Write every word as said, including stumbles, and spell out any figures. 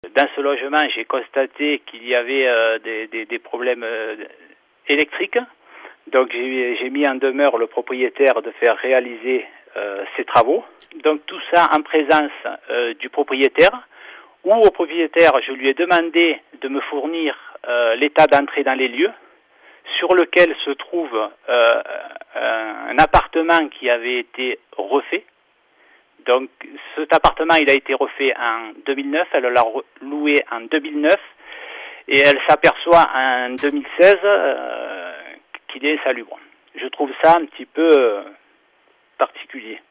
Dans ce logement, j'ai constaté qu'il y avait euh, des, des, des problèmes euh, électriques. Donc j'ai, j'ai mis en demeure le propriétaire de faire réaliser euh, ces travaux. Donc tout ça en présence euh, du propriétaire, où au propriétaire, je lui ai demandé de me fournir euh, l'état d'entrée dans les lieux, sur lequel se trouve euh, un appartement qui avait été refait. Donc cet appartement, il a été refait en deux mille neuf, elle l'a loué en deux mille neuf, et elle s'aperçoit en deux mille seize euh, qu'il est insalubre. Je trouve ça un petit peu euh, particulier.